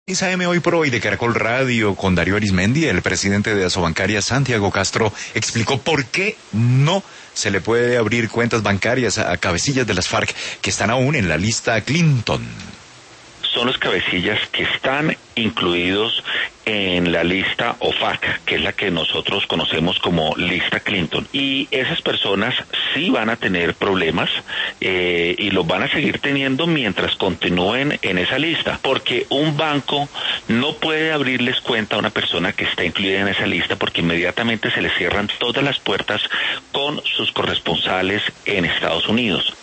AM Hoy por Hoy de Caracol Radio con Darío Arizmendi, el presidente de Asobancaria, Santiago Castro, explicó por qué no se le puede abrir cuentas bancarias a cabecillas de las FARC que están aún en la lista Clinton. Son los cabecillas que están incluidos en la lista OFAC, que es la que nosotros conocemos como lista Clinton. Y esas personas sí van a tener problemas y los van a seguir teniendo mientras continúen en esa lista, porque un banco no puede abrirles cuenta a una persona que está incluida en esa lista, porque inmediatamente se le cierran todas las puertas con sus corresponsales en Estados Unidos.